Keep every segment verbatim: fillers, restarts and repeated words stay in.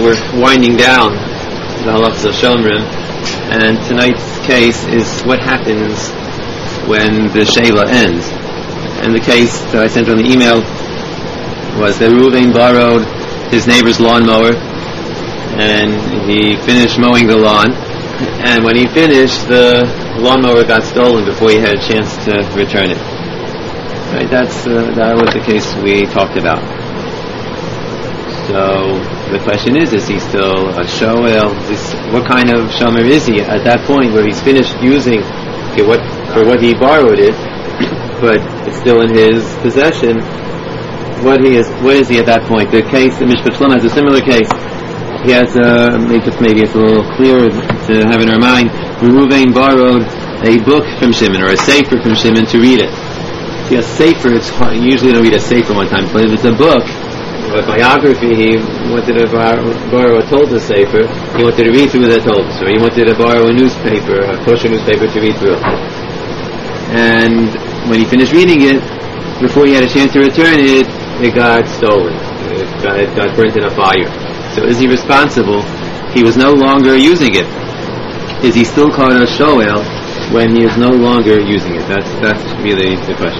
we're winding down the halachas of Shomrim, and tonight's case is what happens when the Sheva ends. And the case that I sent on the email was that Reuven borrowed his neighbor's lawnmower, and he finished mowing the lawn, and when he finished, the lawnmower got stolen before he had a chance to return it. Right, that's uh, that was the case we talked about. So the question is, is he still a shoel? What kind of shomer is he at that point where he's finished using okay, what for what he borrowed it, but it's still in his possession? What he is, what is he at that point? The case, the Mishpat Shlom has a similar case. He has, uh, maybe it's, maybe it's a little clearer to have in our mind. Reuven borrowed a book from Shimon, or a sefer from Shimon, to read it. See, a sefer, it's hard, you usually don't read a sefer one time, but if it's a book, a biography, he wanted to borrow a Toldos sefer, he wanted to read through the Toldos, or he wanted to borrow a newspaper, a kosher newspaper to read through. And when he finished reading it, before he had a chance to return it, it got stolen. It got, it got burnt in a fire. So is he responsible? He was no longer using it. Is he still called a shoel when he is no longer using it? That's that's really the question.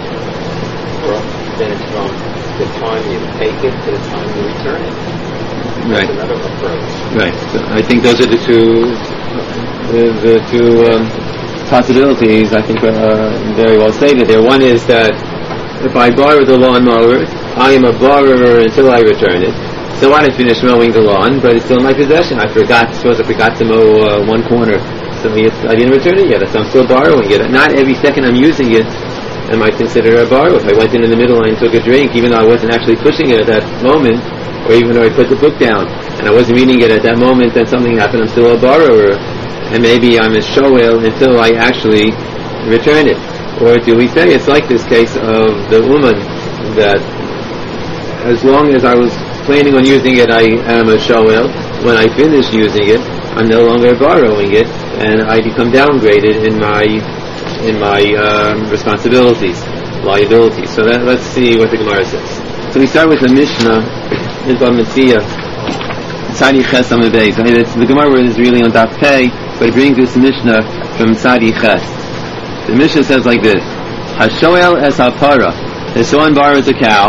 Well, then it's from the time you take it to the time you return it. That's right. Another approach. Right. So I think those are the two the, the two um, possibilities. I think are very well stated there. One is that if I borrow the lawnmower, I am a borrower until I return it. So I didn't finish mowing the lawn, but it's still in my possession. I forgot, suppose I forgot to mow uh, one corner, so I didn't return it yet, so I'm still borrowing it. Not every second I'm using it am I consider a borrow. If I went in in the middle and took a drink, even though I wasn't actually pushing it at that moment, or even though I put the book down, and I wasn't reading it at that moment, then something happened, I'm still a borrower. And maybe I'm a shoel until I actually return it. Or do we say it's like this case of the woman, that as long as I was planning on using it, I am a shoel. When I finish using it, I'm no longer borrowing it, and I become downgraded in my in my um, responsibilities, liabilities. So that, let's see what the Gemara says. So we start with the Mishnah in Bava Metzia, Tzadi Ches Amud Beis. The Gemara is really on Daf Pei, but it brings this Mishnah from Tzadi Ches. The Mishnah says like this: Hashoel es hapara. If someone borrows a cow,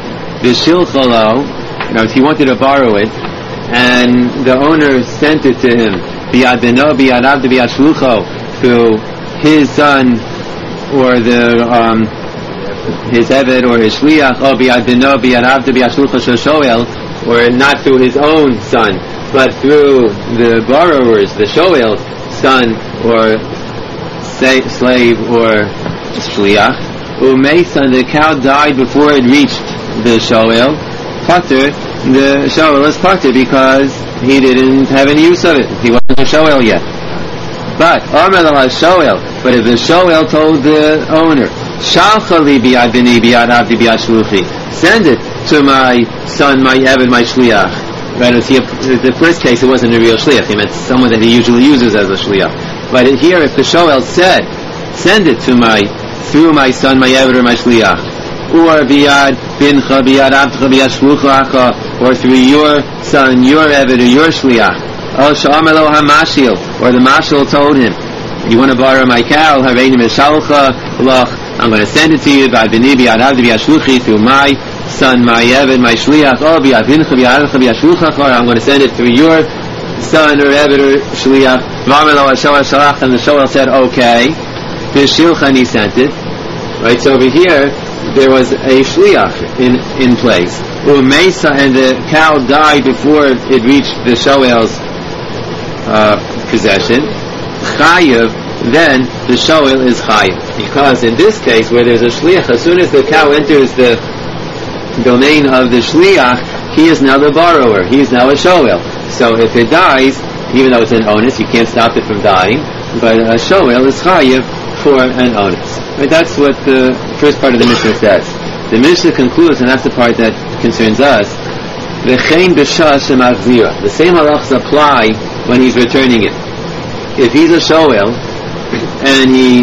v'shilchalo. You know, he wanted to borrow it, and the owner sent it to him, biyad beno, biyad avda, biyad shlucho, through his son, or the um, his eved, or his shliach, or biyad beno, biyad avda, biyad shlucho shoshoel, or not through his own son, but through the borrower's, the shoel's son, or say, slave, or shliach. Umeisa, the cow died before it reached the shoel. Pater, the shoel is pater because he didn't have any use of it. He wasn't a shoel yet. But Omer al shoel. But if the shoel told the owner, Shalchali biyad bini biyad avdi biyad shluchi, send it to my son, my eved, my shliach. Right? He, the first case, it wasn't a real shliach. He meant someone that he usually uses as a shliach. But here, if the shoel said, send it to my through my son, my eved, or my shliach, or biyad bincha, biyad avcha, biyad shluchacha, or through your son, your eved, or your shliach. Oh, sha'amelo hamashil, or the mashil told him, you want to borrow my cow, hareini mishalcha lach, I'm going to send it to you, by bini, biyad avdi, biyad shluchi, through my son, my eved, my shliach, oh, biyad bincha, biyad avcha, biyad shluchacha, or I'm going to send it through your son, or eved, or shliach. V'amelo ha-shoel shalach, and the shoel said, okay. V'shilcha, and he sent it. Right, so over here, there was a shliach in, in place. Umeisa, and the cow died before it reached the shoel's uh, possession. Chayev, then the shoel is chayev. Because in this case, where there's a shliach, as soon as the cow enters the domain of the shliach, he is now the borrower. He is now a shoel. So if it dies, even though it's an onus, you can't stop it from dying, but a shoel is chayev for an onus. Right, that's what the first part of the Mishnah says. The Mishnah concludes, and that's the part that concerns us, V'chein b'shah shemachzira. The same halachas apply when he's returning it. If he's a shoel, and he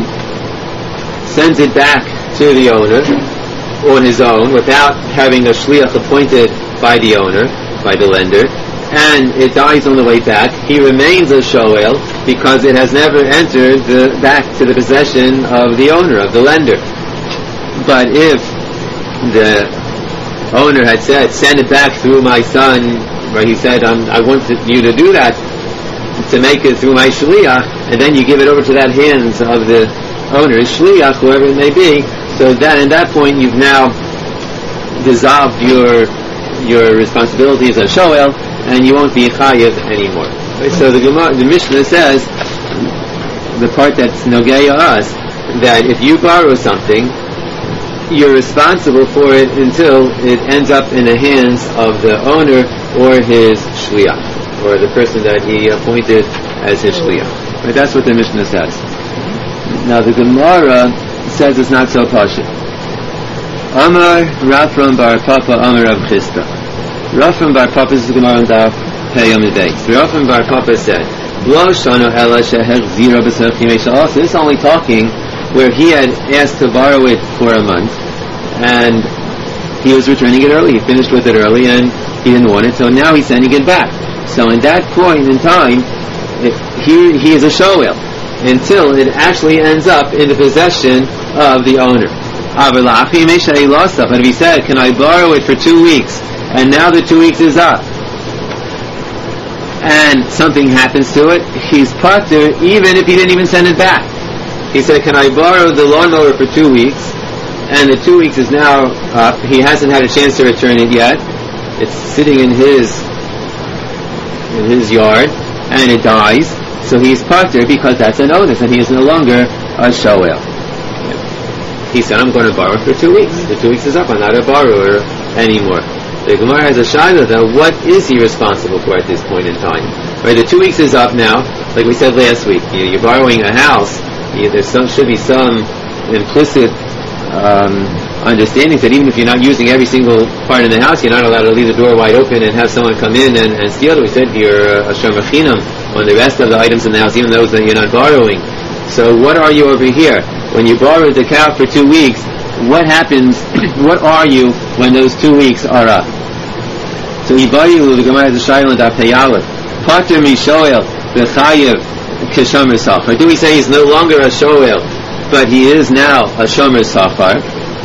sends it back to the owner, on his own, without having a shliach appointed by the owner, by the lender, and it dies on the way back, he remains a shoel because it has never entered the, back to the possession of the owner, of the lender. But if the owner had said, send it back through my son, where he said, um, I want you to do that, to make it through my shliach, and then you give it over to that hands of the owner, shliach, whoever it may be, so that at that point you've now dissolved your your responsibility as a shoel, and you won't be chayiv anymore. Right? So the Gemara, the Mishnah says, the part that's nogaya us, that if you borrow something, you're responsible for it until it ends up in the hands of the owner or his shliach, or the person that he appointed as his shliach. Right? That's what the Mishnah says. Now the Gemara says it's not so pashut. Amar Rafram bar Papa Amar Rav Chisda. Rafram bar Papa is the Gemara on Daf Pei Amid Beis. Rafram bar Papa said, Lo shano ela sheher zira b'sech yimei sha'as. This is only talking where he had asked to borrow it for a month, and he was returning it early. He finished with it early, and he didn't want it, so now he's sending it back. So in that point in time, it, he he is a shoel until it actually ends up in the possession of the owner. But if he said, can I borrow it for two weeks, and now the two weeks is up, and something happens to it, he's patur even if he didn't even send it back. He said, can I borrow the lawnmower for two weeks, and the two weeks is now up, he hasn't had a chance to return it yet, it's sitting in his in his yard, and it dies, so he's patur because that's an onus, and he is no longer a shoel. He said, I'm going to borrow for two weeks. The two weeks is up. I'm not a borrower anymore. The Gemara has a shayla though. What is he responsible for at this point in time? Right, the two weeks is up now. Like we said last week, you know, you're borrowing a house. You, there some, should be some implicit um, understanding that even if you're not using every single part in the house, you're not allowed to leave the door wide open and have someone come in and, and steal it. We said you're a sher machinam on the rest of the items in the house, even those that you're not borrowing. So what are you over here? When you borrowed the cow for two weeks, what happens, what are you when those two weeks are up? So Ibayu, the Gemara has a shayla daf Peyalef. Pater mi shoel, v'chayev kishomer sachar. Do we say he's no longer a shoel, but he is now a shomer sachar?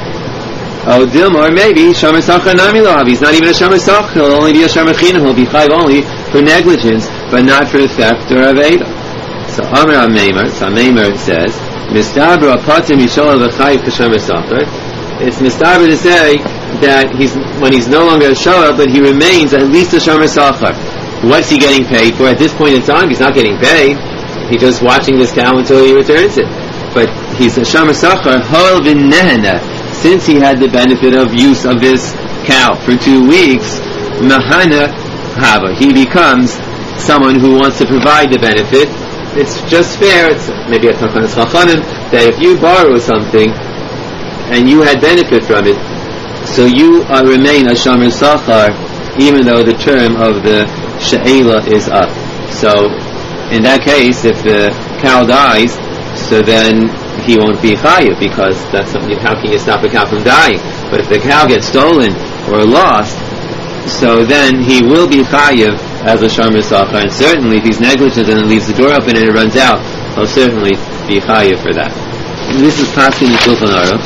Oh, Dilma, or maybe shomer sachar nami lohav. He's not even a shomer sachar. He'll only be a shomer chinam. He'll be chayiv only for negligence, but not for theft or aveda. So Amar Ameimer, so Ameimer says, Mistabra pater mishoel v'chayiv kishomer sachar. It's mistabra to say that he's when he's no longer a shoel, but he remains at least a shomer sachar. What's he getting paid for? At this point in time, he's not getting paid. He's just watching this cow until he returns it. But he's a shomer sachar hol v'nehena. Since he had the benefit of use of this cow for two weeks, mahana hava. He becomes someone who wants to provide the benefit. It's just fair, it's maybe a takanas chachanim, that if you borrow something and you had benefit from it, so you uh, remain a shomer sachar even though the term of the she'ela is up. So in that case, if the cow dies, so then he won't be chayiv, because that's something. How can you stop a cow from dying? But if the cow gets stolen or lost, so then he will be chayiv as a shomer sachar, and certainly if he's negligent and leaves the door open and it runs out, he'll certainly be chayiv for that. And this is Paskin in Shulchan Aruch,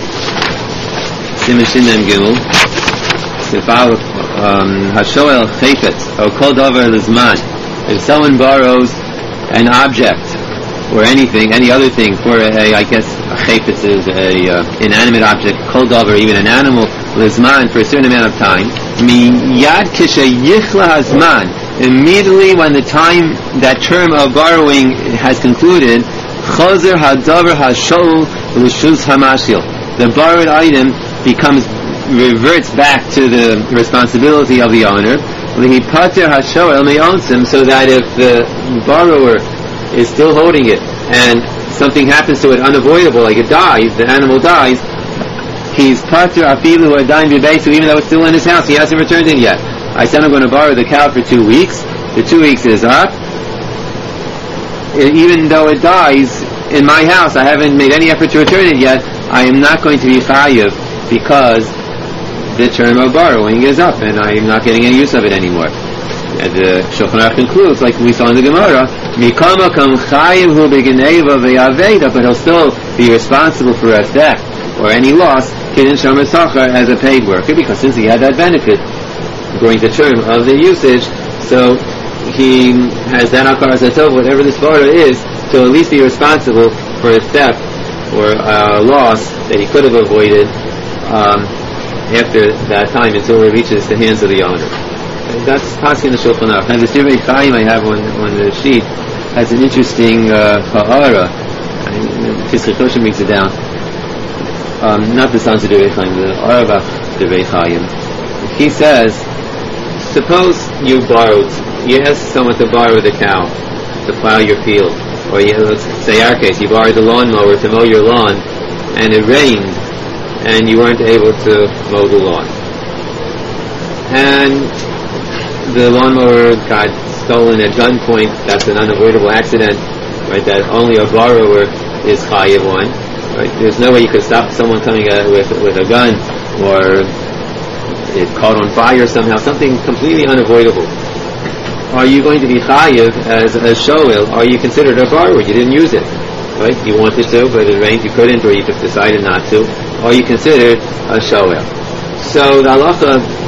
Siman Shin Mem Gimel, Sifal Hashoel Chayfetz, or Kol Davar Lizman. If someone borrows an object or anything, any other thing for a, I guess a chayfetz is a uh, inanimate object, Kol Davar, even an animal, Lizman, for a certain amount of time, Miyad Kisha Yichla Hazman, immediately when the time, that term of borrowing has concluded, Chozer Hadavar Hashol L'Shuz Hamashil. The borrowed item becomes, reverts back to the responsibility of the owner. L'Hipater Hashoel Me'onsim, so that if the borrower is still holding it and something happens to it unavoidable, like it dies, the animal dies, he's pater afilu adayin b'beitu, even though it's still in his house, he hasn't returned it yet. I said I'm going to borrow the cow for two weeks. The two weeks is up. Even though it dies in my house, I haven't made any effort to return it yet, I am not going to be chayiv because the term of borrowing is up and I am not getting any use of it anymore. And the Shulchan Aruch concludes, like we saw in the Gemara, Mikama kam chayiv hu b'geneva ve'aveda, but he'll still be responsible for a theft or any loss, kidin shomer sachar, as a paid worker, because since he had that benefit during the term of the usage, so he has that hakaras hatov, whatever the svara is, to at least be responsible for a theft or a loss that he could have avoided um, after that time until it reaches the hands of the owner. And that's passing the Shulchan Aruch. And the Divrei Chaim I have on, on the sheet has an interesting uh, ha'ara. Tisrei Choshen brings it down. Um, not the sons of Divrei Chaim, the Aravach Divrei Chaim. He says, suppose you borrowed, you asked someone to borrow the cow to plow your field, or you, let's say our case, you borrowed the lawnmower to mow your lawn, and it rained, and you weren't able to mow the lawn. And the lawnmower got stolen at gunpoint. That's an unavoidable accident, right? That only a borrower is chayiv on. Right? There's no way you could stop someone coming uh, with with a gun, or it caught on fire somehow. Something completely unavoidable. Are you going to be chayiv as a shoel? Are you considered a borrower? You didn't use it, right? You wanted to, but it rained, you couldn't, or you just decided not to. Are you considered a shoel? So the halacha.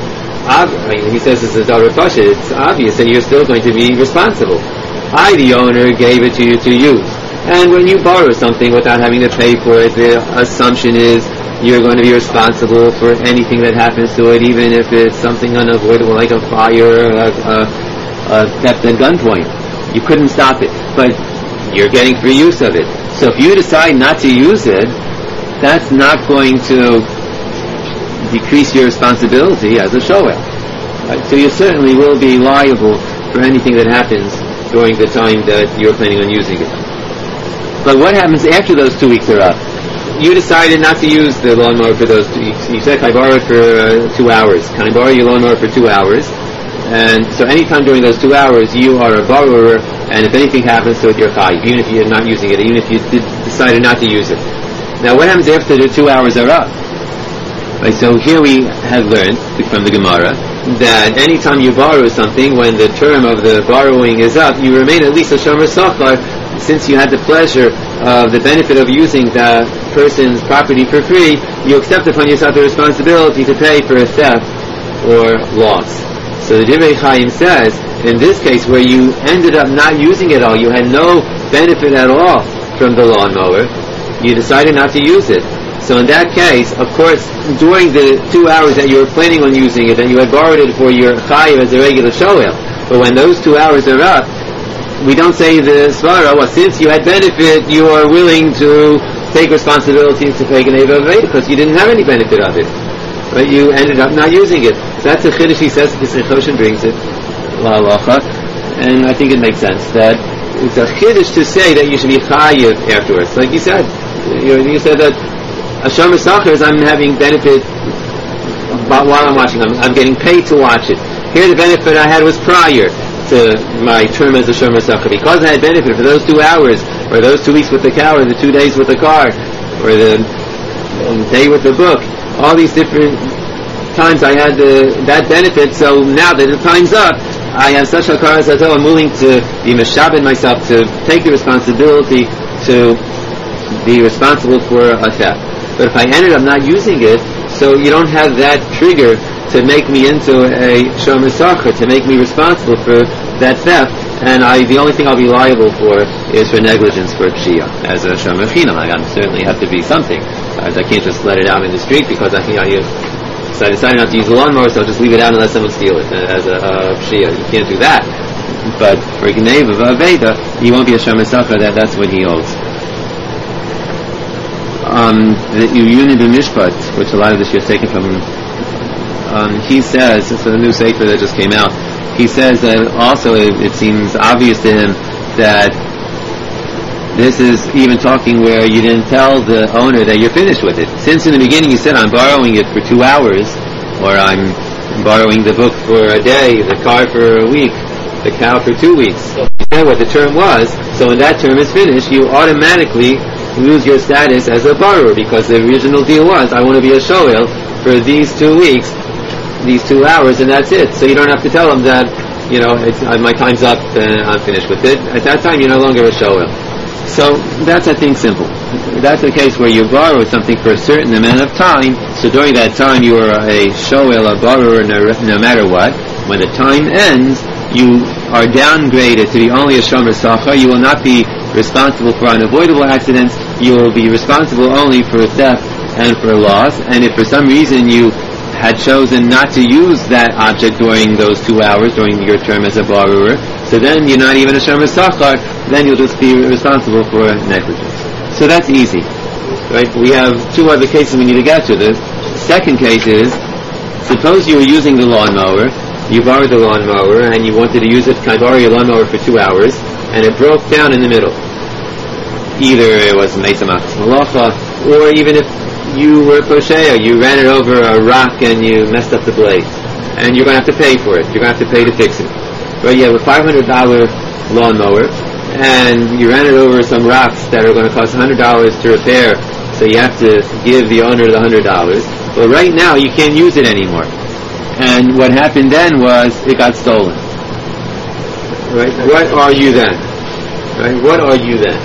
I mean, he says it's a davar pashut. It's obvious that you're still going to be responsible. I, the owner, gave it to you to use. And when you borrow something without having to pay for it, the assumption is you're going to be responsible for anything that happens to it, even if it's something unavoidable like a fire, a, a, a theft at gunpoint. You couldn't stop it, but you're getting free use of it. So if you decide not to use it, that's not going to decrease your responsibility as a shoel. Right? So you certainly will be liable for anything that happens during the time that you're planning on using it. But what happens after those two weeks are up? You decided not to use the lawnmower for those two weeks. You said, I borrow it for uh, two hours. Can I borrow your lawnmower for two hours? And so anytime during those two hours, you are a borrower, and if anything happens to it, you're chayiv, even if you're not using it, even if you did, decided not to use it. Now what happens after the two hours are up? Right, so here we have learned from the Gemara that anytime you borrow something, when the term of the borrowing is up, you remain at least a shomer sachar, since you had the pleasure of the benefit of using that person's property for free. You accept upon yourself the responsibility to pay for a theft or loss. So the Divrei Chaim says, in this case where you ended up not using it all, you had no benefit at all from the lawnmower, you decided not to use it. So in that case, of course, during the two hours that you were planning on using it, and you had borrowed it for your chayiv as a regular shoel, but when those two hours are up, we don't say the svara, well, since you had benefit, you are willing to take responsibility to pay geneva aveda, because you didn't have any benefit of it. Right? You ended up not using it. So that's a chiddush he says, Tisrei Choshen brings it, la halacha, and I think it makes sense that it's a chiddush to say that you should be chayiv afterwards. Like you said, you, you said that a shomer sachar is I'm having benefit while I'm watching. I'm, I'm getting paid to watch it. Here the benefit I had was prior to my term as a shomer sachar. Because I had benefit for those two hours, or those two weeks with the cow, or the two days with the car, or the day with the book, all these different times I had the, that benefit. So now that the time's up, I have such hakaras hatov, I'm willing to be meshabed myself, to take the responsibility to be responsible for a theft. But if I ended up not using it, so you don't have that trigger to make me into a shomer sachar, to make me responsible for that theft, and I, the only thing I'll be liable for is for negligence for pshia as a shomer chinam. I certainly have to be something. I can't just let it out in the street because I, you know, you, so I decided not to use the lawnmower, so I'll just leave it out and let someone steal it as a uh, pshia. You can't do that. But for geneva aveda, you won't be a shomer sachar. That that's what he owes. Um, the Uyuni b'Mishpat, which a lot of this is taken from, um, he says, it's a new sefer that just came out, he says that also it, it seems obvious to him that this is even talking where you didn't tell the owner that you're finished with it. Since in the beginning you said, I'm borrowing it for two hours, or I'm borrowing the book for a day, the car for a week, the cow for two weeks. So you said what the term was, so when that term is finished, you automatically lose your status as a borrower, because the original deal was, I want to be a shoel for these two weeks, these two hours, and that's it. So you don't have to tell them that you know, it's, uh, my time's up and I'm finished with it. At that time, you're no longer a shoel. So that's, I think, simple. That's the case where you borrow something for a certain amount of time. So during that time, you are a shoel, a borrower, no, no matter what. When the time ends, you are downgraded to be only a shomer sachar. You will not be responsible for unavoidable accidents. You will be responsible only for theft and for loss. And if for some reason you had chosen not to use that object during those two hours during your term as a borrower, so then you're not even a shomer sachar. Then you'll just be responsible for negligence. So that's easy, right? We have two other cases we need to get to. The second case is, suppose you were using the lawnmower, you borrowed the lawnmower, and you wanted to use it, can I borrow your lawnmower for two hours, and it broke down in the middle. Either it was Meitzah Machas Malacha, or even if you were Poshea, you ran it over a rock and you messed up the blades, and you're going to have to pay for it. You're going to have to pay to fix it. Right? You have a five hundred dollars lawnmower, and you ran it over some rocks that are going to cost one hundred dollars to repair, so you have to give the owner the one hundred dollars. Well, right now you can't use it anymore. And what happened then was it got stolen. Right? What are you then? Right? What are you then?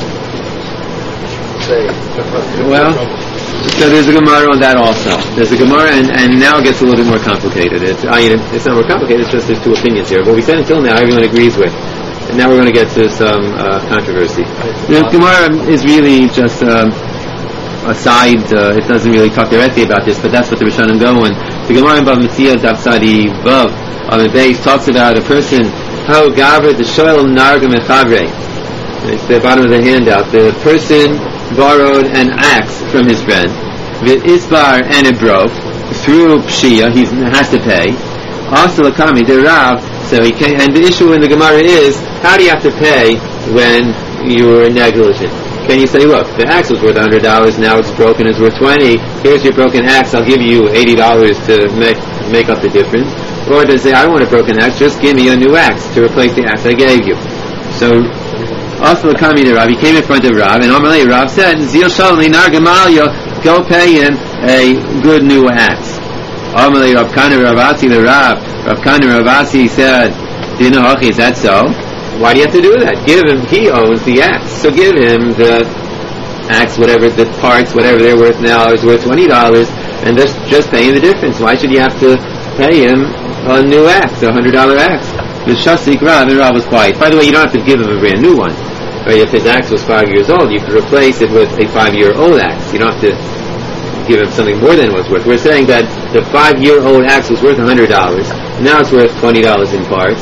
Well, so there's a Gemara on that also. There's a Gemara, and, and now it gets a little bit more complicated. It's, I mean, it's not more complicated, it's just there's two opinions here. What we said until now, everyone agrees with. And now we're going to get to some uh, controversy. The Gemara is really just um, a side, uh, it doesn't really talk directly about this, but that's what the Rishonim go on. The Gemara in Bava Metzia, Dafsadi Vav, on the base, talks about a person, how Gavra the Shoel Narga Mechavre. It's the bottom of the handout. The person borrowed an axe from his friend, with Isbar, and it broke, through Pshia, he has to pay. Also, Lakami, the Rav, so he can, and the issue in the Gemara is, how do you have to pay when you're negligent? Can you say, look, the axe was worth one hundred dollars, now it's broken, it's worth twenty dollars, here's your broken axe, I'll give you eighty dollars to make make up the difference? Or does it say, I don't want a broken axe, just give me a new axe to replace the axe I gave you? So, also the Kami the Rav, he came in front of Rav, and Amalei Rav said, Zil Shalom Nar Gamalya, go pay him a good new axe. Amalei Rav Kana Ravasi the Rav, Rav Kana Ravasi said, Dina Hachi, is that so? Why do you have to do that? Give him, he owns the axe, so give him the axe, whatever the parts, whatever they're worth now, is worth twenty dollars, and just, just pay him the difference. Why should you have to pay him a new axe, a one hundred dollars axe? The Shasik Rav, and Rav was quiet. By the way, you don't have to give him a brand new one. Right? If his axe was five years old, you could replace it with a five-year-old axe. You don't have to give him something more than what's worth. We're saying that the five-year-old axe was worth one hundred dollars. Now it's worth twenty dollars in parts.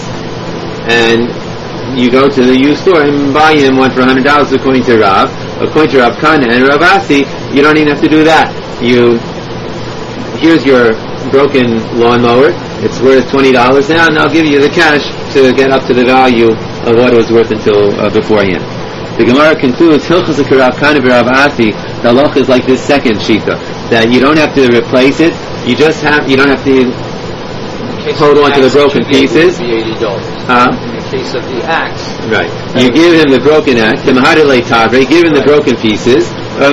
And you go to the used store and buy him one for one hundred dollars according to Rav. According to Rav Kana and Rav Asi, you don't even have to do that. You, here's your broken lawnmower. It's worth twenty dollars now, and I'll give you the cash to get up to the value of what it was worth until uh, beforehand. The Gemara concludes, Hilchos Rav Kana Rav Asi, the halacha is like this second shita, that you don't have to replace it. You just have, you don't have to hold on to the broken pieces. Huh? In the case of the axe. Right. You give him the broken axe, the Mahadele Tavre, give him the broken pieces,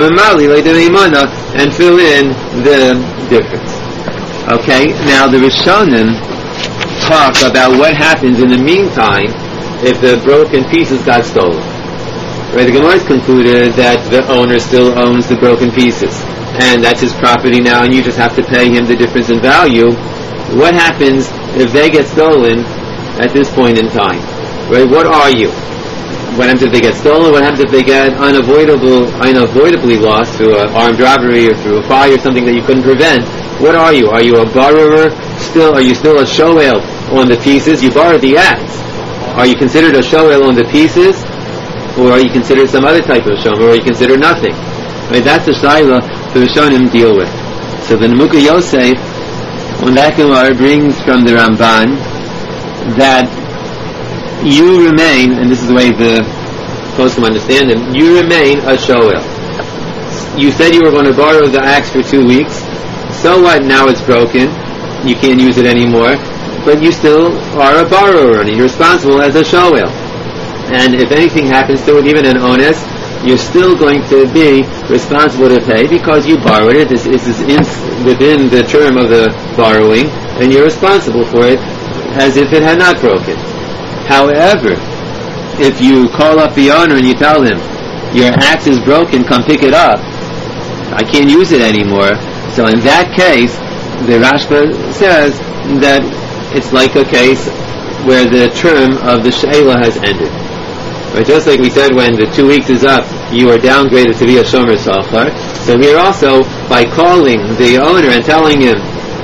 and fill in the difference. Okay, now the Rishonim talk about what happens in the meantime if the broken pieces got stolen. Right, the Gemara has concluded that the owner still owns the broken pieces, and that's his property now, and you just have to pay him the difference in value. What happens if they get stolen at this point in time? Right, what are you? What happens if they get stolen? What happens if they get unavoidable, unavoidably lost through an armed robbery or through a fire or something that you couldn't prevent? What are you? Are you a borrower? Still, are you still a shoel on the pieces? You borrowed the axe. Are you considered a shoel on the pieces? Or are you considered some other type of shoel? Or are you considered nothing? Right, that's the shaila the Rishonim deal with. So the Nemuka Yosef, on that Gemara, brings from the Ramban that you remain, and this is the way the poskim understand it, you remain a shoel. You said you were going to borrow the axe for two weeks. So what? Now it's broken. You can't use it anymore. But you still are a borrower, and you're responsible as a shoel. And if anything happens to it, even an onus, you're still going to be responsible to pay because you borrowed it. This, this is in, within the term of the borrowing, and you're responsible for it as if it had not broken. However, if you call up the owner and you tell him, your axe is broken, come pick it up, I can't use it anymore, so in that case, the Rashba says that it's like a case where the term of the She'ela has ended. Right? Just like we said, when the two weeks is up, you are downgraded to be a Shomer Sachar. So here also, by calling the owner and telling him,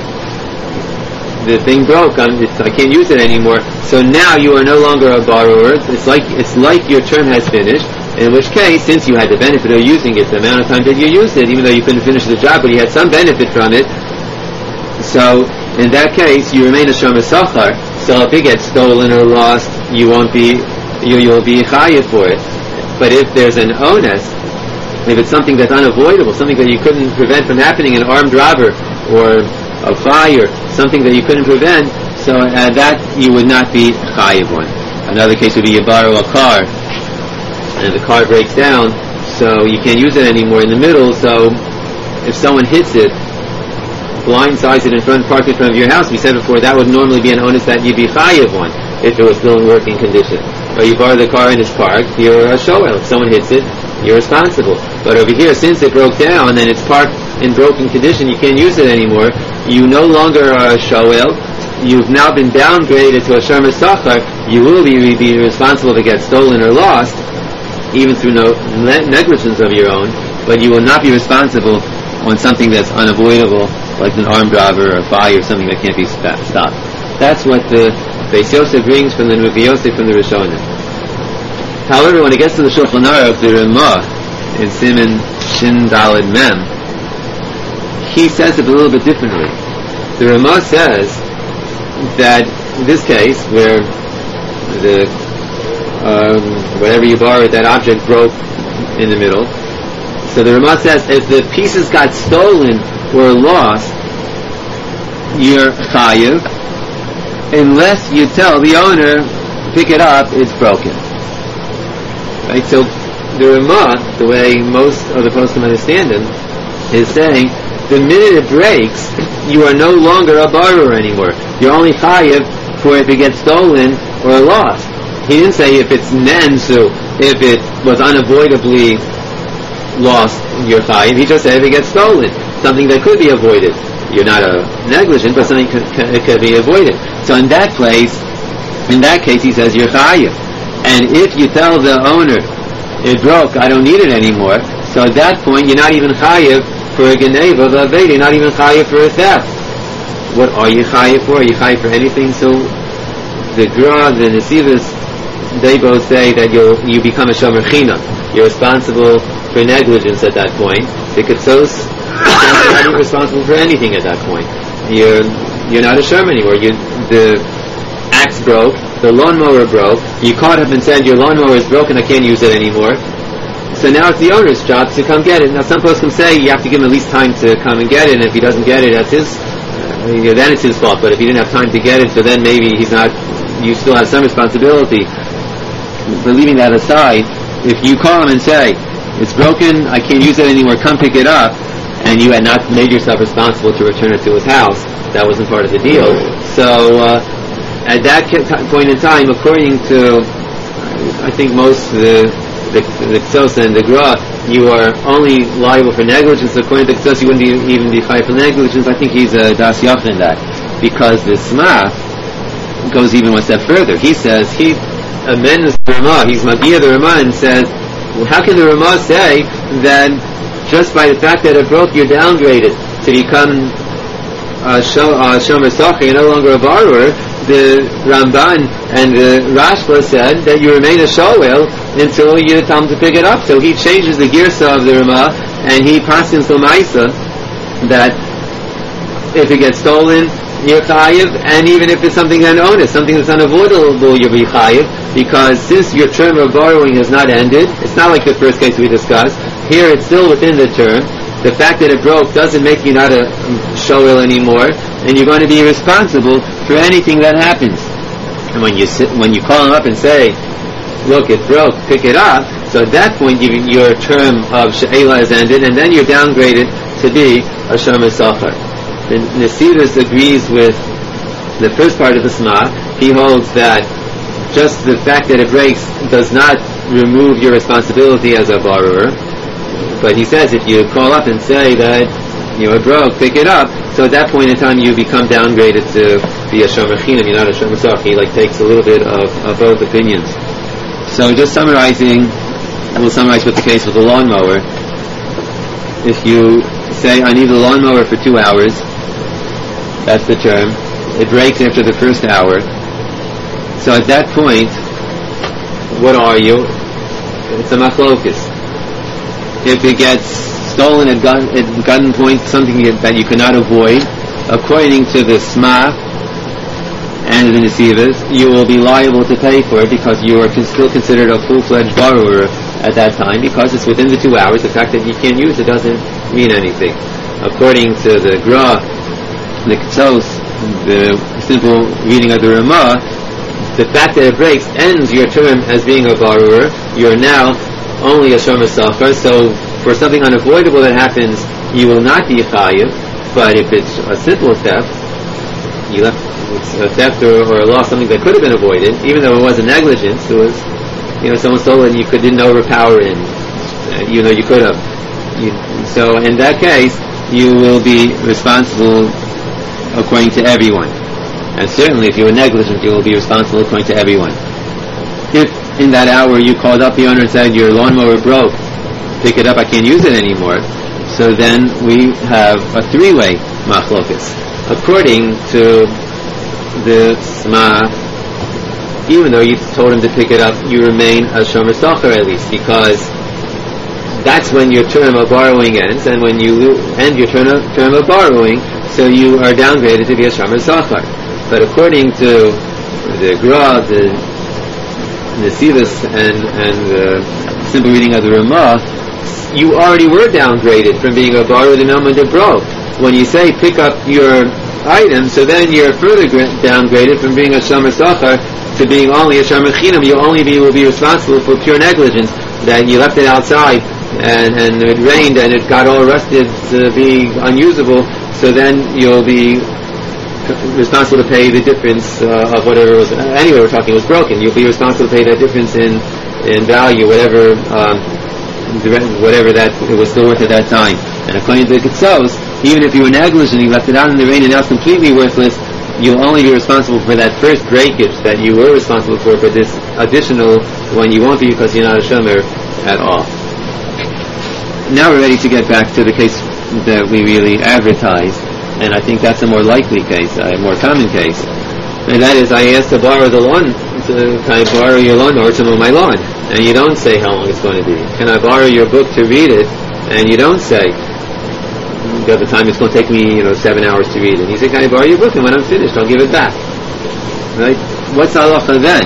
the thing broke, I'm, it's, I can't use it anymore, so now you are no longer a borrower. It's like, it's like your term has finished, in which case, since you had the benefit of using it, the amount of time that you used it, even though you couldn't finish the job, but you had some benefit from it, so in that case, you remain a Shomer Sachar. So if it gets stolen or lost, you won't be, you, you'll be chayav for it. But if there's an onus, if it's something that's unavoidable, something that you couldn't prevent from happening, an armed robber or a fire, something that you couldn't prevent, so uh, that you would not be chayav on. Another case would be you borrow a car, and the car breaks down, so you can't use it anymore in the middle, so if someone hits it, blindsides it in front, parked in front of your house, we said before, that would normally be an onus that you'd be chayav on, if it was still in working condition. Or you borrow the car and it's parked, you're a shoel. If someone hits it, you're responsible. But over here, since it broke down and it's parked in broken condition, you can't use it anymore, you no longer are a shoel, you've now been downgraded to a Shomer Sachar, you will be, be responsible to get stolen or lost, even through no ne- negligence of your own, but you will not be responsible on something that's unavoidable, like an armed robber or fire or something that can't be st- stopped. That's what the Beis Yosef brings from the Nuvi Yosef from the Rishonim. However, when it gets to the Shulchan Aruch, the Ramah in Siman Shin Daled Mem, he says it a little bit differently. The Ramah says that in this case, where the um, whatever you borrowed, that object broke in the middle, so the Ramah says if the pieces got stolen or lost, you're chayav, unless you tell the owner, pick it up, it's broken. Right? So the Ramah, the way most of the poskim understand him, is saying the minute it breaks, you are no longer a borrower anymore. You're only chayav for if it gets stolen or lost. He didn't say if it's nensu, if it was unavoidably lost, you're chayav. He just said if it gets stolen, something that could be avoided. You're not a negligent, but something could, could, it could be avoided. So in that place, in that case, he says you're chayav. And if you tell the owner, it broke, I don't need it anymore, so at that point, you're not even chayav for a geneva of a you're not even chayav for a theft. What are you chayav for? Are you chayav for anything? So the Gra, the Nesivos, they both say that you you become a shomer china. You're responsible for negligence at that point. The Ketsos, you're not even responsible for anything at that point. You're you're not a shomer anymore. You the axe broke, the lawnmower broke. You caught up and said your lawnmower is broken. I can't use it anymore. So now it's the owner's job to come get it. Now some folks can say you have to give him at least time to come and get it, and if he doesn't get it, that's his. Uh, you know, then it's his fault. But if he didn't have time to get it, so then maybe he's not. You still have some responsibility. But leaving that aside, if you call him and say it's broken, I can't use it anymore, come pick it up, and you had not made yourself responsible to return it to his house, that wasn't part of the deal. So uh, at that point in time, according to I think most the the the Ksos and the Gra, you are only liable for negligence. According to Ksos, you wouldn't be, even be fired for negligence. I think he's a das yachin in that, because the Smach goes even one step further. He says he amends the Ramah. He's Magia the Ramah and says, well, how can the Ramah say that just by the fact that it broke, you're downgraded to become a shomer sachar, you're no longer a borrower? The Ramban and the Rashba said that you remain a shoel until you tell him to pick it up. So he changes the girsa of the Ramah and he passes the Maisa that if it gets stolen, you're chayiv, and even if it's something unonus, something that's unavoidable, you'll be chayiv, because since your term of borrowing has not ended, it's not like the first case we discussed, here it's still within the term, the fact that it broke doesn't make you not a shoel anymore, and you're going to be responsible for anything that happens. And when you sit, when you call them up and say, look, it broke, pick it up, so at that point you, your term of she'ela has ended, and then you're downgraded to be a shomer sachar. The Nesivos agrees with the first part of the Smach. He holds that just the fact that it breaks does not remove your responsibility as a borrower. But he says if you call up and say that you know it broke, pick it up. So at that point in time, you become downgraded to be a shomer chinam. You're not a shomer soch. He like takes a little bit of, of both opinions. So just summarizing, we'll summarize with the case with the lawnmower. If you say I need a lawnmower for two hours, that's the term. It breaks after the first hour. So at that point, what are you? It's a machlokus. If it gets stolen at, gun, at gunpoint, something that you cannot avoid, according to the Sma and the Nesivas, you will be liable to pay for it because you are con- still considered a full-fledged borrower at that time, because it's within the two hours. The fact that you can't use it doesn't mean anything. According to the Gra, the Ketos, the simple reading of the Ramah, the fact that it breaks ends your term as being a borrower. You're now only a shomer socher. So for something unavoidable that happens, you will not be chayiv. But if it's a simple theft, you left it's a theft or, or a loss, something that could have been avoided, even though it wasn't negligence. It was, you know, someone stole it and you could, didn't overpower it, uh, you know, you could have. You, so in that case, you will be responsible according to everyone. And certainly if you were negligent, you will be responsible according to everyone. If in that hour you called up the owner and said, your lawnmower broke, pick it up, I can't use it anymore, so then we have a three-way machlokas. According to the Sma, even though you told him to pick it up, you remain a shomer socher at least, because that's when your term of borrowing ends, and when you end your term of, term of borrowing, so you are downgraded to be a shomer socher. But according to the Gra, the Nesivos, and, and the simple reading of the Ramah, you already were downgraded from being a borrower the moment it broke. When you say pick up your item, so then you're further downgraded from being a shomer socher to being only a shomer chinam. You only be, will be responsible for pure negligence, that you left it outside and, and it rained and it got all rusted to be unusable, so then you'll be responsible to pay the difference uh, of whatever was, anyway we're talking was broken. You'll be responsible to pay that difference in in value, whatever um, whatever that it was still worth at that time. And according to the Ketzos, even if you were negligent, you left it out in the rain and now it's completely worthless, you'll only be responsible for that first breakage that you were responsible for. For this additional one, you won't be, because you're not a shomer at all. Now we're ready to get back to the case that we really advertised, and I think that's a more likely case, a more common case. And that is, I asked to borrow the lawn, to, can I borrow your lawn or to mow my lawn? And you don't say how long it's going to be. Can I borrow your book to read it? And you don't say, the other time it's going to take me, you know, seven hours to read it. And you say, can I borrow your book? And when I'm finished, I'll give it back. Right? What's halacha then?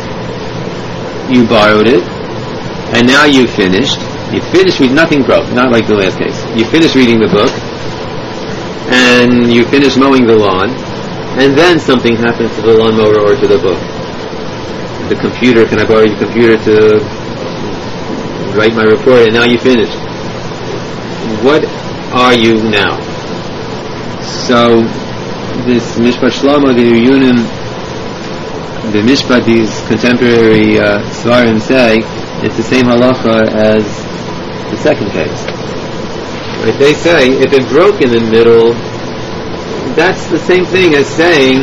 You borrowed it, and now you've finished. You finished reading, nothing broke, not like the last case. You finished reading the book, and you finish mowing the lawn, and then something happens to the lawnmower or to the book. The computer, can I borrow your computer to write my report? And now you finished. What are you now? So this Mishpat Shlomo, the Yunim, the Mishpat, these contemporary uh, Svarim say, it's the same halacha as the second case. Like they say, if it broke in the middle, that's the same thing as saying,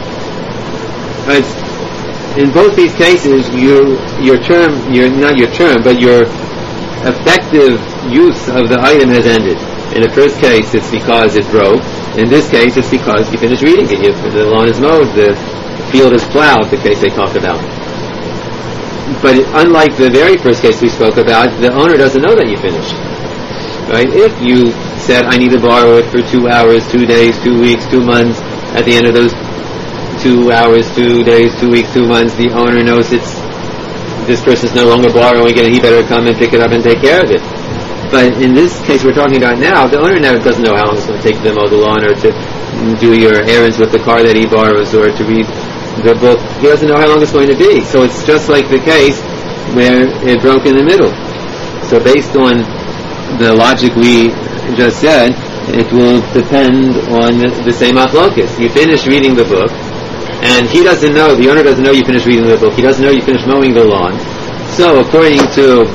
it's, in both these cases, you, your term, your, not your term, but your effective use of the item has ended. In the first case, it's because it broke. In this case, it's because you finished reading it. You, the lawn is mowed, the field is plowed, the case they talked about. But it, unlike the very first case we spoke about, the owner doesn't know that you finished. Right? If you said, I need to borrow it for two hours, two days, two weeks, two months, at the end of those two hours, two days, two weeks, two months, the owner knows it's this person's no longer borrowing it and he better come and pick it up and take care of it. But in this case we're talking about now, the owner now doesn't know how long it's going to take to mow the lawn or to do your errands with the car that he borrows or to read the book. He doesn't know how long it's going to be. So it's just like the case where it broke in the middle. So based on the logic we just said, it will depend on the same machlokas. You finish reading the book, and he doesn't know, the owner doesn't know you finished reading the book, he doesn't know you finished mowing the lawn. So according to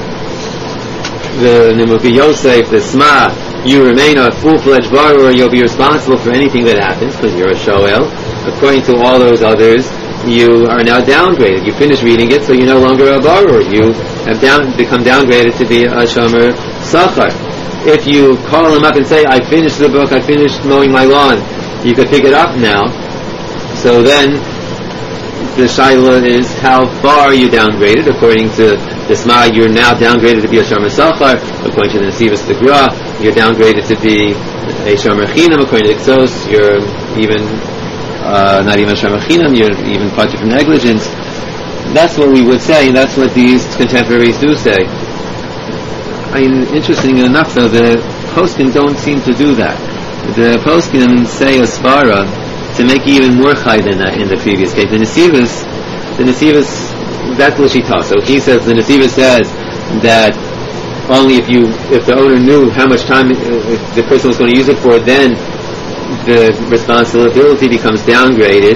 the Nimuki Yosef, the Sma, you remain a full-fledged borrower, you'll be responsible for anything that happens because you're a Shoel. According to all those others, you are now downgraded. You finish reading it, so you're no longer a borrower. You have down, become downgraded to be a Shomer Sachar. If you call him up and say, I finished the book, I finished mowing my lawn, you could pick it up now. So then, the Shaila is, how far are you downgraded? According to the Sma, you're now downgraded to be a Shomer Sachar. According to the Nesivos the Gra, you're downgraded to be a Shomer Chinam. According to the Ksos, you're even uh, not even a Shomer Chinam, you're even part from negligence. That's what we would say, and that's what these contemporaries do say. I mean, interesting enough, though, the poskim don't seem to do that. The poskim say a svara to make it even more chai than that in the previous case. The Nesivos, the Nesivos, that's L'shita. So he says, the Nesivos says that only if you, if the owner knew how much time if the person was going to use it for, then the responsibility becomes downgraded.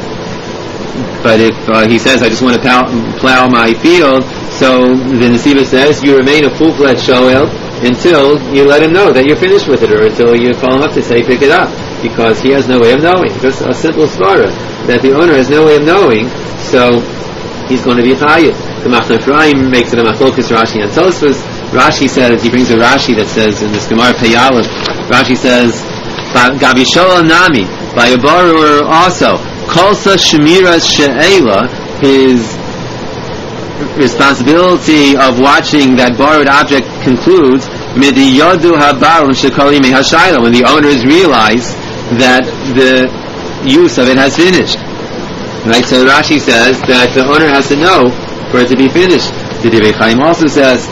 But if uh, he says, I just want to plow, plow my field, so the Nesivos says, you remain a full-fledged Shoel until you let him know that you're finished with it, or until you call him up to say, pick it up, because he has no way of knowing. Just a simple svara, that the owner has no way of knowing, so he's going to be chayiv. The Machne Ephraim makes it a machlokas Rashi and Tosfos. Rashi says, he brings a Rashi that says, in this Gemara Peyalef, Rashi says, Gabi Shoel Nami, by a borrower also, Kolsa Shemiras She'ela, his responsibility of watching that borrowed object concludes Midi Yodu Habarum Shekolime Hashayla, when the owners realize that the use of it has finished. Right? So Rashi says that the owner has to know for it to be finished. The Divrei Chaim also says,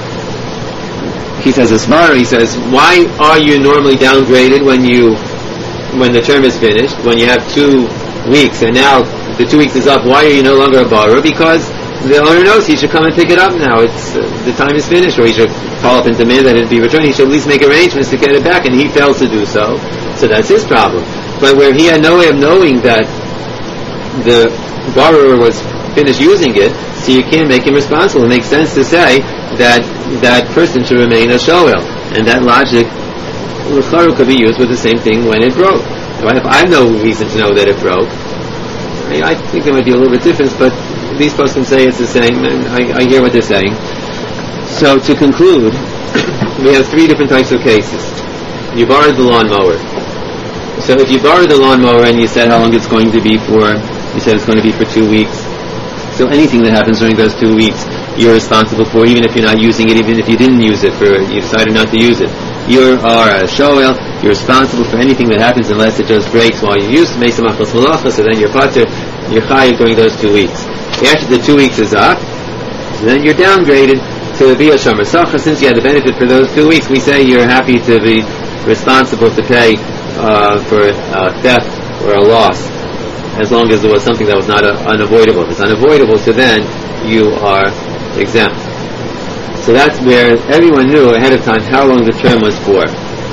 he says a smara, he says, why are you normally downgraded when you when the term is finished, when you have two weeks, and now the two weeks is up, why are you no longer a borrower? Because the owner knows he should come and pick it up now. It's uh, the time is finished, or he should call up and demand that it be returned. He should at least make arrangements to get it back, and he failed to do so. So that's his problem. But where he had no way of knowing that the borrower was finished using it, so you can't make him responsible. It makes sense to say that that person should remain a shoel, and that logic could be used with the same thing when it broke. If I have no reason to know that it broke, I mean, I think there might be a little bit difference, but these folks can say it's the same, and I, I hear what they're saying. So to conclude, we have three different types of cases. You borrowed the lawnmower. So if you borrowed the lawnmower and you said how long it's going to be for, you said it's going to be for two weeks. So anything that happens during those two weeks, you're responsible for, even if you're not using it, even if you didn't use it, for you decided not to use it. You are a shoel, you're responsible for anything that happens unless it just breaks while you use it, so then you're pater, you're chayiv during those two weeks. After the two weeks is up, then you're downgraded to be a shomer sacha. Since you had the benefit for those two weeks, we say you're happy to be responsible to pay uh, for uh, theft or a loss, as long as it was something that was not uh, unavoidable. If it's unavoidable, so then you are exempt. So that's where everyone knew ahead of time how long the term was for.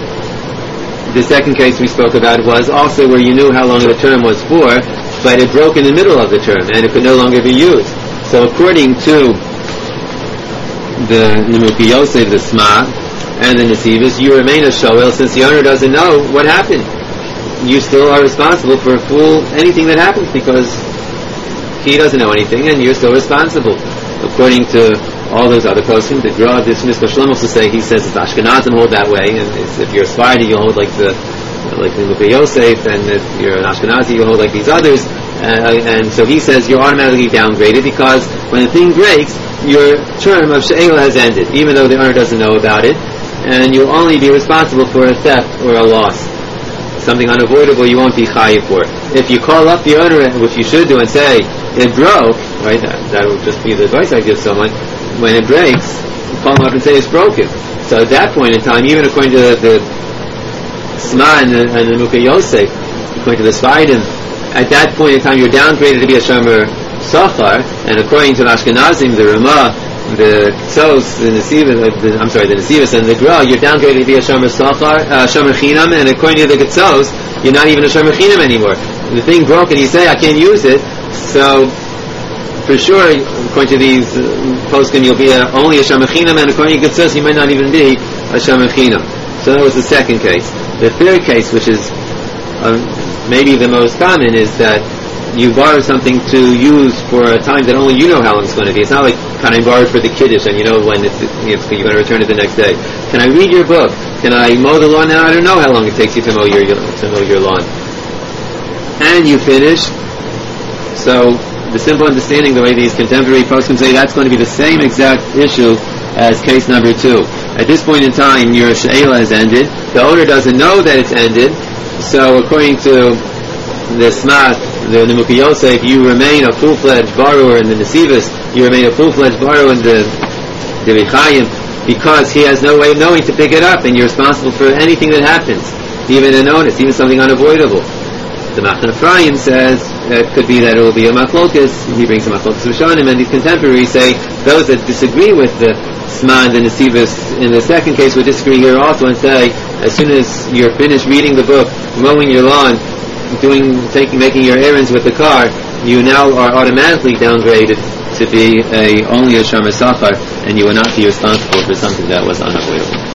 The second case we spoke about was also where you knew how long the term was for, but it broke in the middle of the term and it could no longer be used. So according to the Nimuki Yosef, the Sma, and the Nesivos, you remain a shoel since the owner doesn't know what happened. You still are responsible for full anything that happens because he doesn't know anything and you're still responsible. According to all those other posting, the Gra dismissed Shlomo to say, he says it's Ashkenazim hold that way, and if you're a Sephardi you'll hold like the like the Nimuki Yosef, and if you're an Ashkenazi you'll hold like these others, uh, and so he says you're automatically downgraded because when the thing breaks, your term of she'ela has ended, even though the owner doesn't know about it, and you'll only be responsible for a theft or a loss. Something unavoidable you won't be chayiv for. If you call up the owner, which you should do, and say it broke, right? That, that would just be the advice I give someone. When it breaks, call him up and say it's broken. So at that point in time, even according to the, the Sma and the, and the Nimuki Yosef, according to the Sfaidim, at that point in time you're downgraded to be a shomer sachar, and according to the Ashkenazim, the Ramah, the Tzos, the Nesivos, uh, I'm sorry, the Nesivos and the Gra, you're downgraded to be a shomer sachar, uh, shomer chinam, and according to the Tzos, you're not even a shomer chinam anymore. the thing broke and you say, I can't use it, so for sure, according to these uh, poskim, you'll be a, only a shamachinam, and according to Getzos, you might not even be a shamachinam. So that was the second case. The third case, which is um, maybe the most common, is that you borrow something to use for a time that only you know how long it's going to be. It's not like, can I borrow it for the kiddush and you know when it's, it's, you're going to return it the next day. Can I read your book? Can I mow the lawn now? I don't know how long it takes you to mow your, to mow your lawn. And you finish. So the simple understanding, the way these contemporary poskim say, that's going to be the same exact issue as case number two. At this point in time, your she'ela has ended. The owner doesn't know that it's ended. So according to the Smat, the Nimuki Yosef, you remain a full-fledged borrower in the Nesivos, you remain a full-fledged borrower in the the Chayim, because he has no way of knowing to pick it up, and you're responsible for anything that happens, even a notice, even something unavoidable. The Machne Ephraim says it could be that it will be a machlokas. He brings a machlokas Rishonim, and these contemporaries say those that disagree with the Sma and the Nesivos in the second case would disagree here also and say, as soon as you're finished reading the book, mowing your lawn, doing, taking, making your errands with the car, you now are automatically downgraded to be a only a Shomer Sachar, and you will not be responsible for something that was unavoidable.